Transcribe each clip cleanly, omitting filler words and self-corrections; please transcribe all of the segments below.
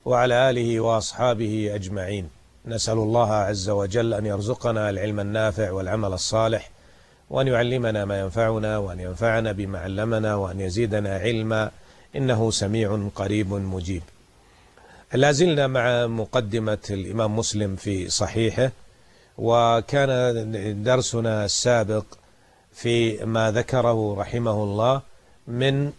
وعلى آله وأصحابه أجمعين. نسأل الله عز وجل أن يرزقنا العلم النافع والعمل الصالح، وأن يعلمنا ما ينفعنا، وأن ينفعنا بما علمنا، وأن يزيدنا علما، إنه سميع قريب مجيب. لا زلنا مع مقدمة الإمام مسلم في صحيحه، وكان درسنا السابق في ما ذكره رحمه الله من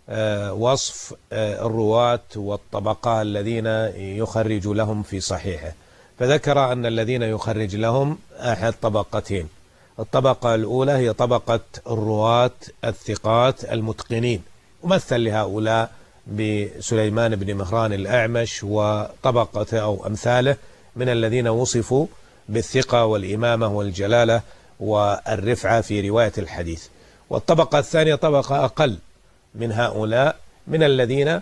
وصف الرواة والطبقة الذين يخرج لهم في صحيحه، فذكر أن الذين يخرج لهم أحد طبقتين. الطبقة الأولى هي طبقة الرواة الثقات المتقنين، ومثل لهؤلاء بسليمان بن مهران الأعمش وطبقة أو أمثاله من الذين وصفوا بالثقة والإمامة والجلالة والرفعة في رواية الحديث. والطبقة الثانية طبقة أقل من هؤلاء، من الذين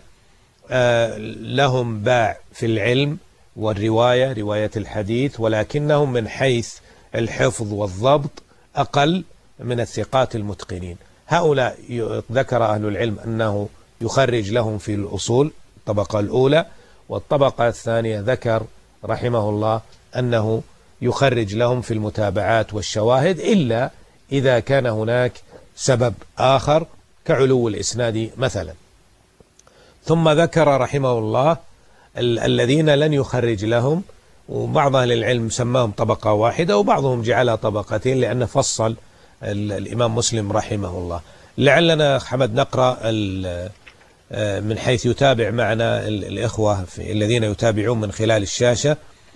لهم باع في العلم والرواية، رواية الحديث، ولكنهم من حيث الحفظ والضبط أقل من الثقات المتقنين. هؤلاء ذكر أهل العلم أنه يخرج لهم في الأصول، الطبقة الأولى. والطبقة الثانية ذكر رحمه الله أنه يخرج لهم في المتابعات والشواهد، إلا إذا كان هناك سبب آخر كعلو الإسناد مثلا. ثم ذكر رحمه الله الذين لن يخرج لهم، وبعض أهل العلم سماهم طبقة واحدة، وبعضهم جعلها طبقتين، لأن فصل الإمام مسلم رحمه الله. لعلنا حمد نقرأ من حيث يتابع معنا الإخوة الذين يتابعون من خلال الشاشة،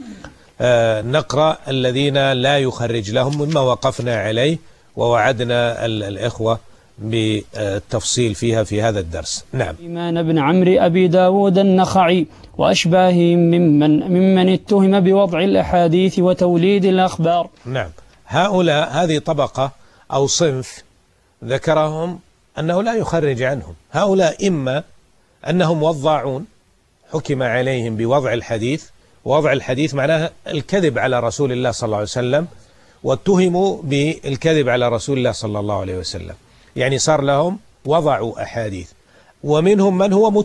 نقرأ الذين لا يخرج لهم مما وقفنا عليه، ووعدنا الإخوة بالتفصيل فيها في هذا الدرس. نعم. سليمان بن عمرو أبي داود النخعي وأشباههم ممن اتهم بوضع الأحاديث وتوليد الأخبار. نعم، هؤلاء هذه طبقة أو صنف ذكرهم أنه لا يخرج عنهم. هؤلاء إما أنهم وضاعون حكم عليهم بوضع الحديث، ووضع الحديث معناها الكذب على رسول الله صلى الله عليه وسلم، واتهموا بالكذب على رسول الله صلى الله عليه وسلم، يعني صار لهم وضعوا أحاديث. ومنهم من هو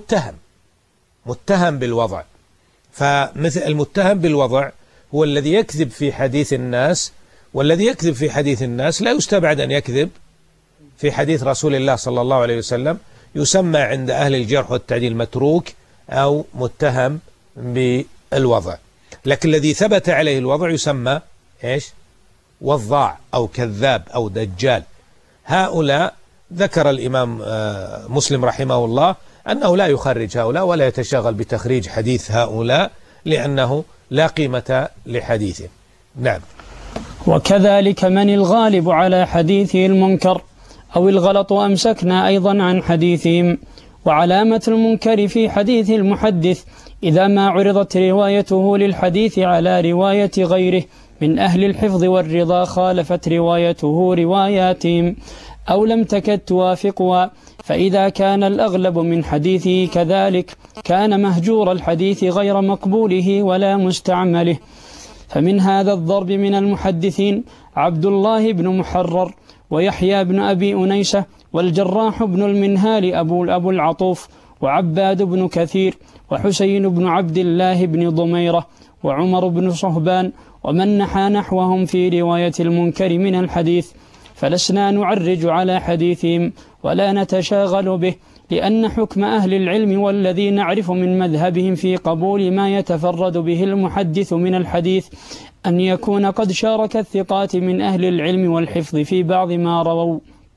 متهم بالوضع، فمثل المتهم بالوضع هو الذي يكذب في حديث الناس، والذي يكذب في حديث الناس لا يستبعد أن يكذب في حديث رسول الله صلى الله عليه وسلم، يسمى عند أهل الجرح والتعديل متروك أو متهم بالوضع. لكن الذي ثبت عليه الوضع يسمى إيش؟ وضاع أو كذاب أو دجال. هؤلاء ذكر الإمام مسلم رحمه الله أنه لا يخرج هؤلاء ولا يتشاغل بتخريج حديث هؤلاء، لأنه لا قيمة لحديثه. نعم. وكذلك من الغالب على حديثه المنكر أو الغلط أمسكنا أيضا عن حديثهم. وعلامة المنكر في حديث المحدث إذا ما عرضت روايته للحديث على رواية غيره من أهل الحفظ والرضا خالفت روايته رواياتهم أو لم تكد توافقها، فإذا كان الأغلب من حديثه كذلك كان مهجور الحديث غير مقبوله ولا مستعمله. فمن هذا الضرب من المحدثين عبد الله بن محرر ويحيى بن أبي أنيسة والجراح بن المنهال أبو العطوف وعباد بن كثير وحسين بن عبد الله بن ضميرة وعمر بن صهبان ومن نحى نحوهم في رواية المنكر من الحديث. فلسنا نعرج على حديثهم ولا نتشاغل به، لأن حكم أهل العلم والذي نعرف من مذهبهم في قبول ما يتفرد به المحدث من الحديث أن يكون قد شارك الثقات من أهل العلم والحفظ في بعض ما رووا،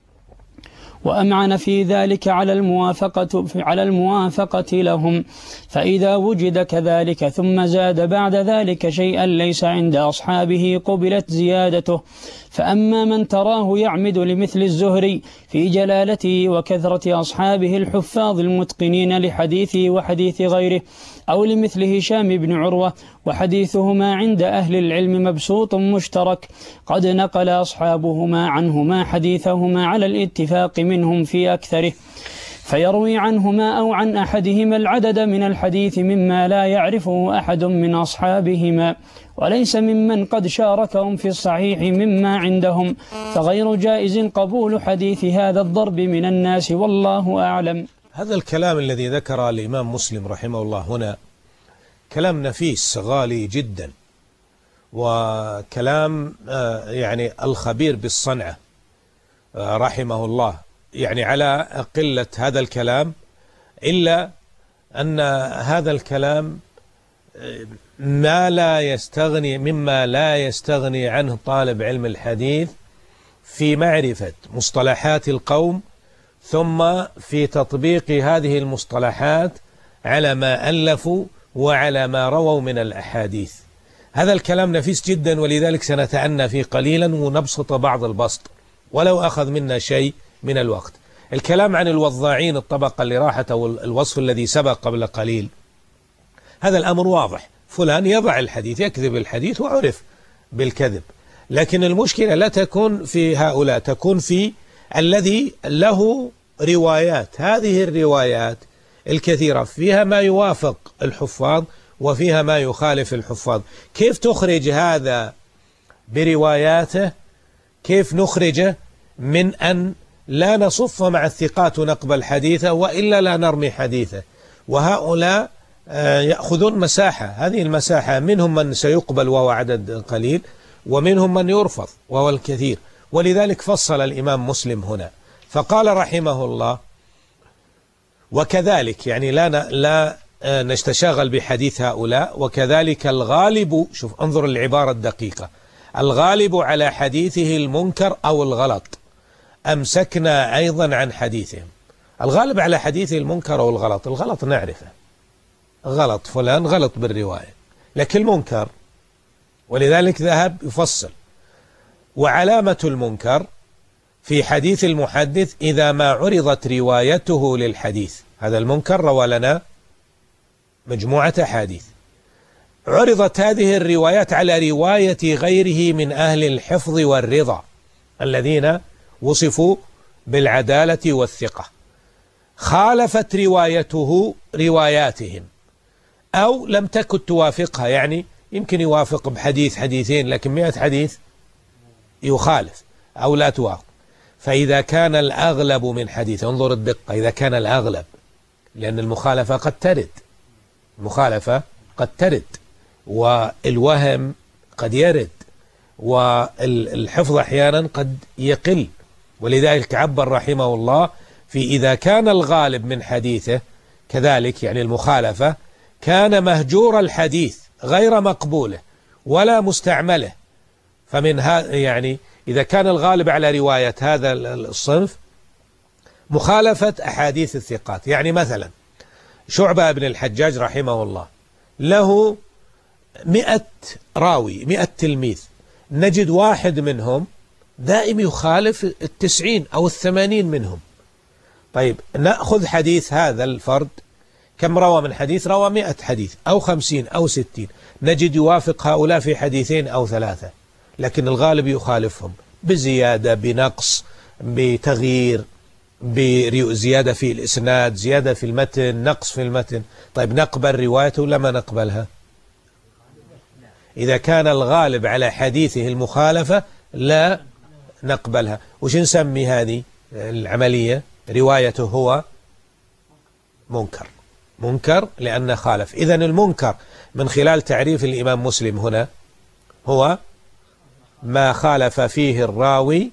وأمعن في ذلك على الموافقة لهم. فإذا وجد كذلك ثم زاد بعد ذلك شيئا ليس عند أصحابه قبلت زيادته. فأما من تراه يعمد لمثل الزهري في جلالته وكثرة أصحابه الحفاظ المتقنين لحديثه وحديث غيره، أو لمثل هشام بن عروة وحديثهما عند أهل العلم مبسوط مشترك قد نقل أصحابهما عنهما حديثهما على الاتفاق منهم في أكثره، فيروي عنهما أو عن أحدهما العدد من الحديث مما لا يعرفه أحد من أصحابهما، وليس ممن قد شاركهم في الصحيح مما عندهم، فغير جائز قبول حديث هذا الضرب من الناس، والله أعلم. هذا الكلام الذي ذكر الإمام مسلم رحمه الله هنا كلام نفيس غالي جدا، وكلام يعني الخبير بالصنعة رحمه الله، يعني على قلة هذا الكلام، إلا أن هذا الكلام مما لا يستغني عنه طالب علم الحديث في معرفة مصطلحات القوم، ثم في تطبيق هذه المصطلحات على ما ألفوا وعلى ما رووا من الأحاديث. هذا الكلام نفيس جدا، ولذلك سنتأنى فيه قليلا ونبسط بعض البسط ولو أخذ منا شيء من الوقت. الكلام عن الوضاعين الطبقة اللي راحت، أو الوصف الذي سبق قبل قليل، هذا الأمر واضح، فلان يضع الحديث، يكذب الحديث وعرف بالكذب. لكن المشكلة لا تكون في هؤلاء، تكون في الذي له روايات. هذه الروايات الكثيرة فيها ما يوافق الحفاظ وفيها ما يخالف الحفاظ. كيف تخرج هذا برواياته؟ كيف نخرجه من أن لا نصف مع الثقات ونقبل حديثه، وإلا لا نرمي حديثه؟ وهؤلاء يأخذون مساحة، هذه المساحة منهم من سيقبل وهو عدد قليل، ومنهم من يرفض وهو الكثير. ولذلك فصل الإمام مسلم هنا فقال رحمه الله: وكذلك، يعني لا نتشاغل بحديث هؤلاء، وكذلك الغالب، شوف انظر العبارة الدقيقة، الغالب على حديثه المنكر أو الغلط أمسكنا أيضا عن حديثهم. الغالب على حديثه المنكر أو الغلط، الغلط نعرفه، غلط فلان غلط بالرواية، لكن المنكر، ولذلك ذهب يفصل: وعلامة المنكر في حديث المحدث إذا ما عرضت روايته للحديث. هذا المنكر روى لنا مجموعة أحاديث، عرضت هذه الروايات على رواية غيره من أهل الحفظ والرضا الذين وصفوا بالعدالة والثقة، خالفت روايته رواياتهم أو لم تكن توافقها، يعني يمكن يوافق بحديث حديثين، لكن 100 حديث يخالف أو لا توافق. فإذا كان الأغلب من حديث، انظر الدقة، إذا كان الأغلب، لأن المخالفة قد ترد، المخالفة قد ترد، والوهم قد يرد، والحفظ أحيانا قد يقل. ولذلك عبر رحمه الله في إذا كان الغالب من حديثه كذلك، يعني المخالفة، كان مهجور الحديث غير مقبوله ولا مستعمله. فمن هذا، يعني إذا كان الغالب على رواية هذا الصنف مخالفة أحاديث الثقات، يعني مثلا شعبة بن الحجاج رحمه الله له 100 راوي، 100 تلميذ، نجد واحد منهم دائم يخالف 90 أو 80 منهم. طيب نأخذ حديث هذا الفرد، كم روى من حديث؟ روى 100 حديث أو 50 أو 60، نجد يوافق هؤلاء في حديثين أو 3، لكن الغالب يخالفهم بزيادة، بنقص، بتغيير، بزيادة في الإسناد، زيادة في المتن، نقص في المتن. طيب نقبل روايته ولا ما نقبلها؟ إذا كان الغالب على حديثه المخالفة لا نقبلها. وش نسمي هذه العملية؟ روايته هو منكر، منكر لأنه خالف. إذن المنكر من خلال تعريف الإمام مسلم هنا هو ما خالف فيه الراوي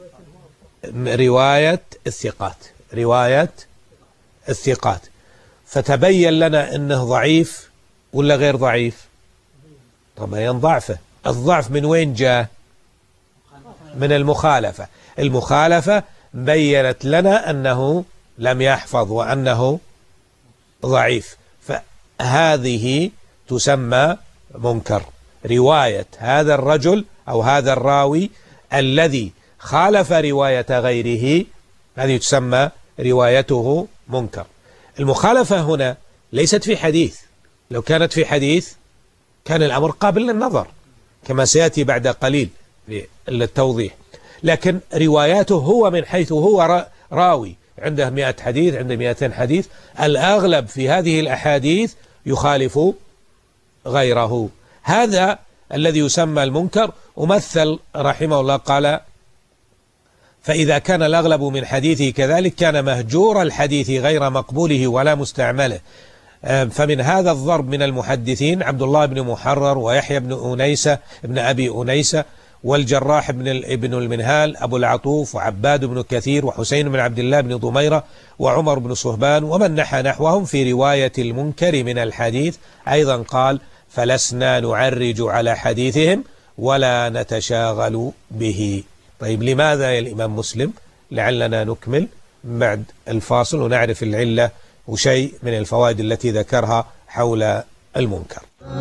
رواية الثقات، رواية الثقات. فتبين لنا أنه ضعيف ولا غير ضعيف؟ طبعا ضعفه. الضعف من وين جاء؟ من المخالفة. المخالفة بيّنت لنا أنه لم يحفظ وأنه ضعيف، فهذه تسمى منكر. رواية هذا الرجل أو هذا الراوي الذي خالف رواية غيره، هذه تسمى روايته منكر. المخالفة هنا ليست في حديث، لو كانت في حديث كان الأمر قابل للنظر كما سيأتي بعد قليل للتوضيح، لكن رواياته هو من حيث هو راوي عنده 100 حديث، عنده 200 حديث، الأغلب في هذه الأحاديث يخالف غيره. هذا الذي يسمى المنكر. ومثل رحمه الله قال: فإذا كان الأغلب من حديثه كذلك كان مهجور الحديث غير مقبوله ولا مستعمله. فمن هذا الضرب من المحدثين عبد الله بن محرر ويحيى بن أنيسة ابن أبي أنيسة والجراح ابن المنهال أبو العطوف وعباد بن كثير وحسين بن عبد الله بن ضميرة وعمر بن صهبان ومن نحى نحوهم في رواية المنكر من الحديث. أيضا قال فلسنا نعرج على حديثهم ولا نتشاغل به. طيب لماذا يا الإمام مسلم؟ لعلنا نكمل بعد الفاصل ونعرف العلة وشيء من الفوائد التي ذكرها حول المنكر.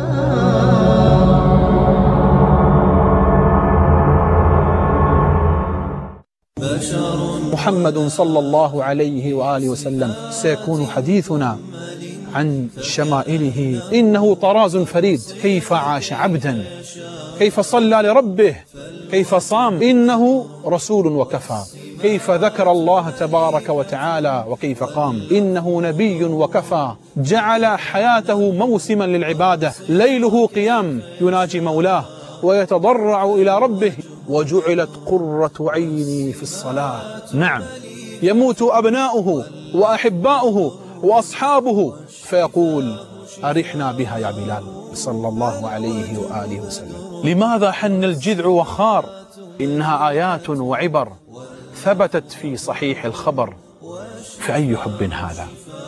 محمد صلى الله عليه وآله وسلم سيكون حديثنا عن شمائله. إنه طراز فريد، كيف عاش عبدا، كيف صلى لربه، كيف صام. إنه رسول وكفى، كيف ذكر الله تبارك وتعالى وكيف قام. إنه نبي وكفى، جعل حياته موسما للعبادة، ليله قيام يناجي مولاه ويتضرع إلى ربه. وجعلت قرة عيني في الصلاة. نعم، يموت أبناؤه وأحباؤه وأصحابه فيقول أرحنا بها يا بلال صلى الله عليه وآله وسلم. لماذا حن الجذع وخار؟ إنها آيات وعبر ثبتت في صحيح الخبر. فأي حب هذا؟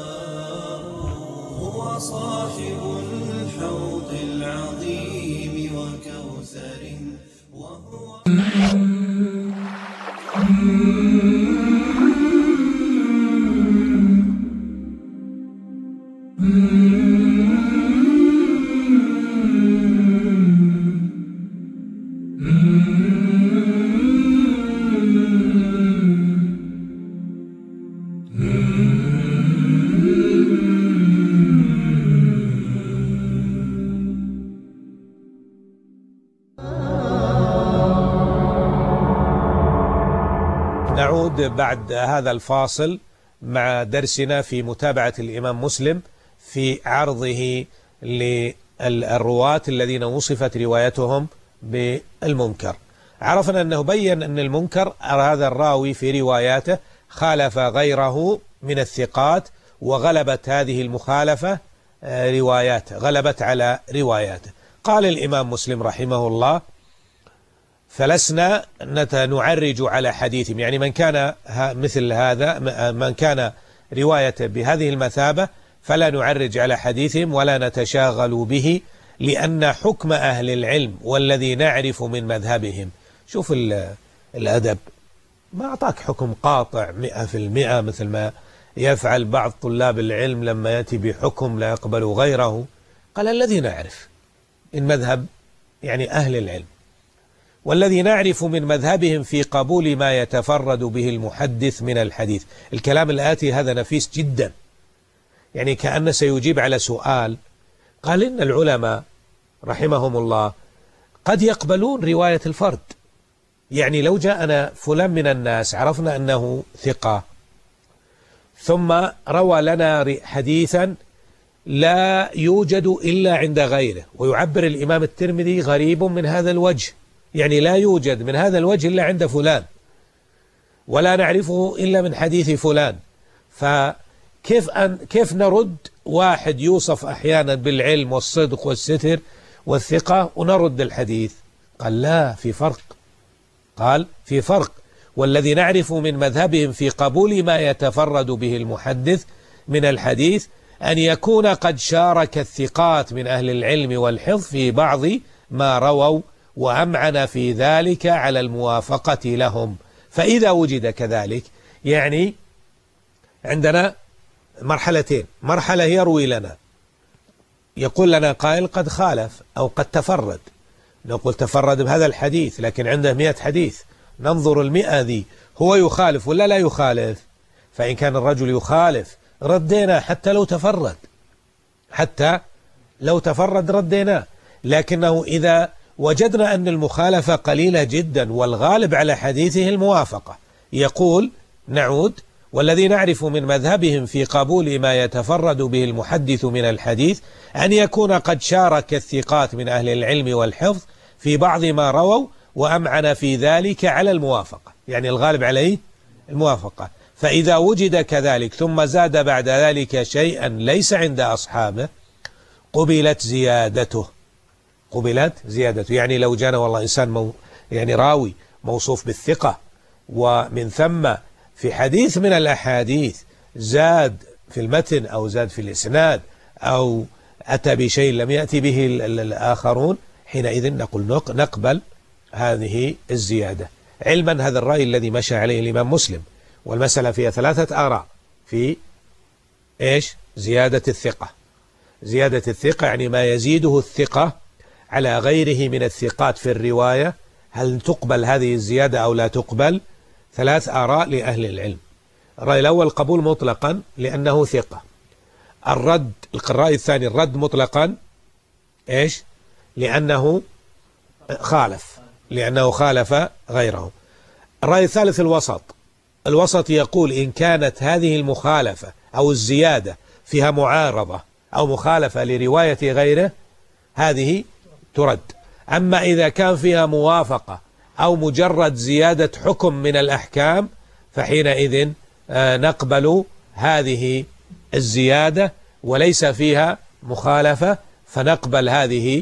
هو صاحب الحوض العظيم وكوثر وهو نعود بعد هذا الفاصل مع درسنا في متابعة الإمام مسلم في عرضه للرواة الذين وصفت روايتهم بالمنكر. عرفنا أنه بين أن المنكر هذا الراوي في رواياته خالف غيره من الثقات، وغلبت هذه المخالفة رواياته، غلبت على رواياته. قال الإمام مسلم رحمه الله فلسنا نعرج على حديثهم، يعني من كان مثل هذا، من كان روايته بهذه المثابة فلا نعرج على حديثهم ولا نتشاغل به، لأن حكم أهل العلم والذي نعرف من مذهبهم. شوف الأدب، ما أعطاك حكم قاطع 100% مثل ما يفعل بعض طلاب العلم لما يأتي بحكم لا يقبل غيره. قال الذي نعرف من مذهب يعني أهل العلم والذي نعرف من مذهبهم في قبول ما يتفرد به المحدث من الحديث. الكلام الآتي هذا نفيس جدا، يعني كأنه سيجيب على سؤال. قال إن العلماء رحمهم الله قد يقبلون رواية الفرد، يعني لو جاءنا فلان من الناس عرفنا أنه ثقة ثم روى لنا حديثا لا يوجد إلا عند غيره، ويعبر الإمام الترمذي غريب من هذا الوجه، يعني لا يوجد من هذا الوجه إلا عند فلان ولا نعرفه إلا من حديث فلان، كيف نرد واحد يوصف أحيانا بالعلم والصدق والستر والثقة ونرد الحديث؟ قال لا، في فرق. قال في فرق، والذي نعرف من مذهبهم في قبول ما يتفرد به المحدث من الحديث أن يكون قد شارك الثقات من أهل العلم والحفظ في بعض ما رووا وأمعن في ذلك على الموافقة لهم. فإذا وجد كذلك، يعني عندنا مرحلتين، مرحلة يروي لنا، يقول لنا قائل قد خالف أو قد تفرد، نقول تفرد بهذا الحديث لكن عنده 100 حديث، ننظر 100 ذي هو يخالف ولا لا يخالف. فإن كان الرجل يخالف ردينا حتى لو تفرد، حتى لو تفرد ردينا. لكنه إذا وجدنا أن المخالفة قليلة جدا والغالب على حديثه الموافقة، يقول نعود والذي نعرف من مذهبهم في قبول ما يتفرد به المحدث من الحديث أن يكون قد شارك الثقات من أهل العلم والحفظ في بعض ما رووا وأمعن في ذلك على الموافقة، يعني الغالب عليه الموافقة. فإذا وجد كذلك ثم زاد بعد ذلك شيئا ليس عند أصحابه قبلت زيادته. قبلت زيادته، يعني لو جانا والله إنسان يعني راوي موصوف بالثقة، ومن ثم في حديث من الأحاديث زاد في المتن أو زاد في الإسناد أو أتى بشيء لم يأتي به الآخرون، حينئذ نقول نقبل هذه الزيادة، علما هذا الرأي الذي مشى عليه الإمام مسلم، والمسألة فيها 3 آراء في إيش؟ زيادة الثقة. زيادة الثقة يعني ما يزيده الثقة على غيره من الثقات في الرواية، هل تقبل هذه الزيادة أو لا تقبل؟ 3 آراء لأهل العلم. الرأي الأول قبول مطلقا لأنه ثقة. الرأي الثاني الرد مطلقا إيش؟ لأنه خالف غيره. الرأي الثالث الوسط يقول إن كانت هذه المخالفة أو الزيادة فيها معارضة أو مخالفة لرواية غيره هذه ترد. أما إذا كان فيها موافقة أو مجرد زيادة حكم من الأحكام فحينئذ نقبل هذه الزيادة وليس فيها مخالفة، فنقبل هذه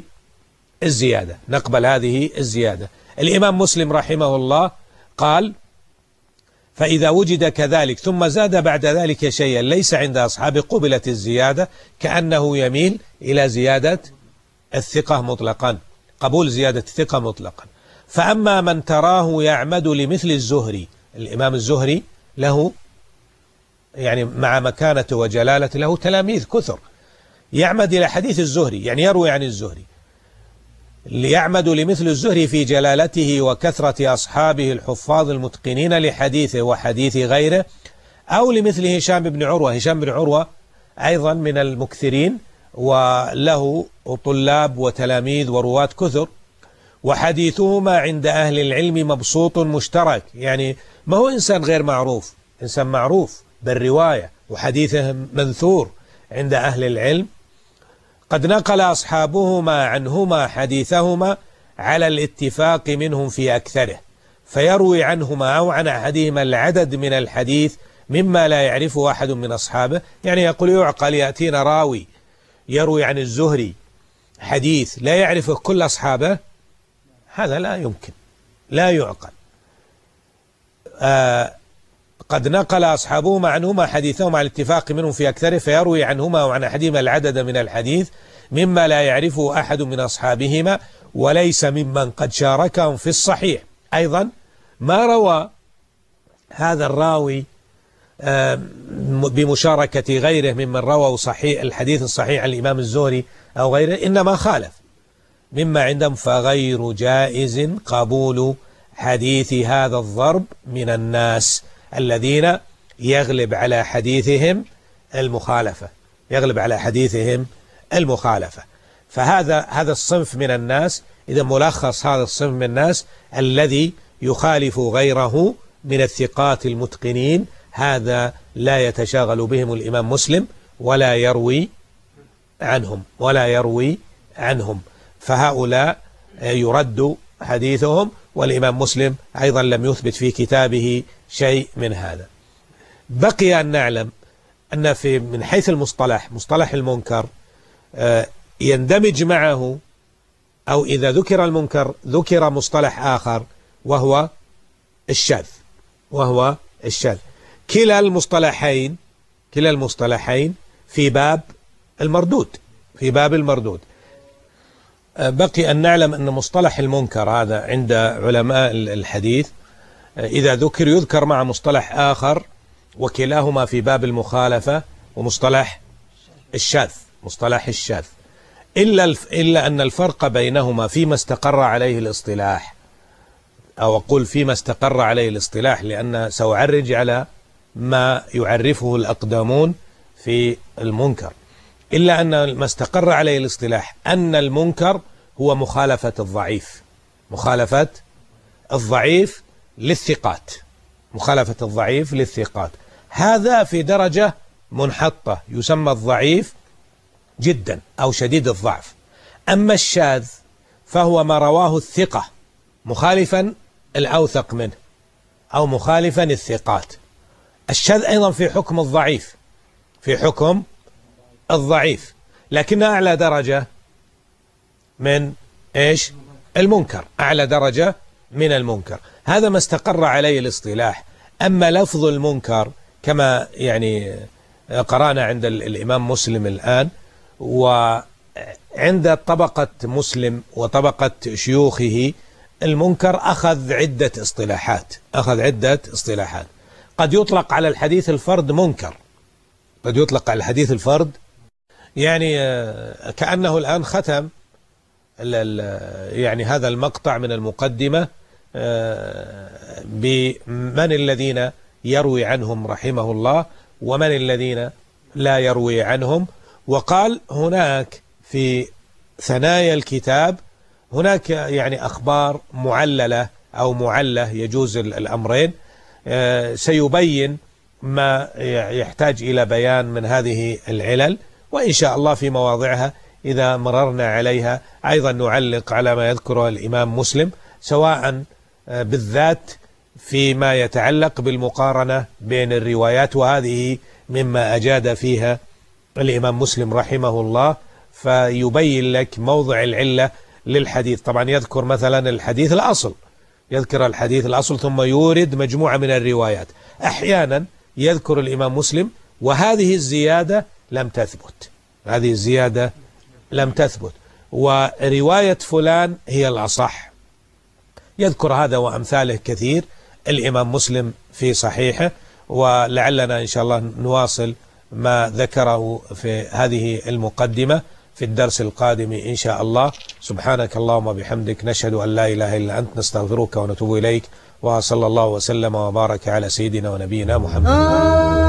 الزيادة. الإمام مسلم رحمه الله قال فإذا وجد كذلك ثم زاد بعد ذلك شيئا ليس عند أصحابه قبلت الزيادة، كأنه يميل إلى زيادة الثقة مطلقا، قبول زيادة الثقة مطلقا. فأما من تراه يعمد لمثل الزهري، الإمام الزهري له يعني مع مكانته وجلالته له تلاميذ كثر، يعمد إلى حديث الزهري يعني يروي عن الزهري، ليعمد لمثل الزهري في جلالته وكثرة أصحابه الحفاظ المتقنين لحديثه وحديث غيره، أو لمثل هشام بن عروة أيضا من المكثرين وله طلاب وتلاميذ ورواة كثر، وحديثهما عند أهل العلم مبسوط مشترك، يعني ما هو إنسان غير معروف، إنسان معروف بالرواية وحديثه منثور عند أهل العلم. قد نقل أصحابهما عنهما حديثهما على الاتفاق منهم في أكثره، فيروي عنهما أو عن أحدهما العدد من الحديث مما لا يعرفه أحد من أصحابه. يعني يقول يعقل يأتينا راوي يروي عن الزهري حديث لا يعرفه كل أصحابه؟ هذا لا يمكن، لا يعقل. قد نقل أصحابهما عنهما حديثهما على الاتفاق منهم في أكثره، فيروي عنهما وعن أحدهما العدد من الحديث مما لا يعرفه أحد من أصحابهما، وليس ممن قد شاركهم في الصحيح. أيضا ما روى هذا الراوي بمشاركة غيره ممن رووا صحيح الحديث الصحيح عن الإمام الزهري أو غيره، إنما خالف مما عندهم، فغير جائز قبول حديث هذا الضرب من الناس الذين يغلب على حديثهم المخالفة. فهذا الصنف من الناس، إذا ملخص هذا الصنف من الناس الذي يخالف غيره من الثقات المتقنين، هذا لا يتشاغل بهم الإمام مسلم ولا يروي عنهم، فهؤلاء يرد حديثهم، والإمام مسلم أيضا لم يثبت في كتابه شيء من هذا. بقي أن نعلم أن من حيث مصطلح المنكر يندمج معه، أو إذا ذكر المنكر ذكر مصطلح آخر وهو الشاذ. كلا المصطلحين في باب المردود. بقي أن نعلم أن مصطلح المنكر هذا عند علماء الحديث إذا يذكر مع مصطلح آخر، وكلاهما في باب المخالفة ومصطلح الشاذ. إلا أن الفرق بينهما فيما استقر عليه الاصطلاح، أو أقول فيما استقر عليه الاصطلاح لأن سأعرج على ما يعرفه الأقدمون في المنكر. إلا أن ما استقر عليه الاصطلاح أن المنكر هو مخالفة الضعيف للثقات، هذا في درجة منحطة يسمى الضعيف جدا أو شديد الضعف. أما الشاذ فهو ما رواه الثقة مخالفا الأوثق منه أو مخالفا الثقات، الشاذ أيضا في حكم الضعيف، في حكم الضعيف، لكنها أعلى درجة من إيش؟ المنكر، أعلى درجة من المنكر. هذا ما استقر عليه الاصطلاح. أما لفظ المنكر كما يعني قرأنا عند الإمام مسلم الآن، وعند طبقة مسلم وطبقة شيوخه، المنكر أخذ عدة اصطلاحات. قد يطلق على الحديث الفرد منكر، قد يطلق على الحديث الفرد، يعني كأنه الآن ختم يعني هذا المقطع من المقدمة بمن الذين يروي عنهم رحمه الله ومن الذين لا يروي عنهم. وقال هناك في ثنايا الكتاب هناك يعني أخبار معللة أو معلة، يجوز الأمرين، سيبين ما يحتاج إلى بيان من هذه العلل، وإن شاء الله في مواضعها إذا مررنا عليها أيضا نعلق على ما يذكره الإمام مسلم، سواء بالذات فيما يتعلق بالمقارنة بين الروايات، وهذه مما أجاد فيها الإمام مسلم رحمه الله، فيبين لك موضع العلة للحديث. طبعا يذكر مثلا الحديث الأصل، يذكر الحديث الأصل ثم يورد مجموعة من الروايات. أحيانا يذكر الإمام مسلم وهذه الزيادة لم تثبت، هذه الزيادة لم تثبت، ورواية فلان هي الأصح. يذكر هذا وأمثاله كثير الإمام مسلم في صحيحه، ولعلنا إن شاء الله نواصل ما ذكره في هذه المقدمة في الدرس القادم إن شاء الله. سبحانك اللهم وبحمدك، نشهد أن لا إله إلا أنت، نستغفرك ونتوب إليك، وصلى الله وسلم وبارك على سيدنا ونبينا محمد.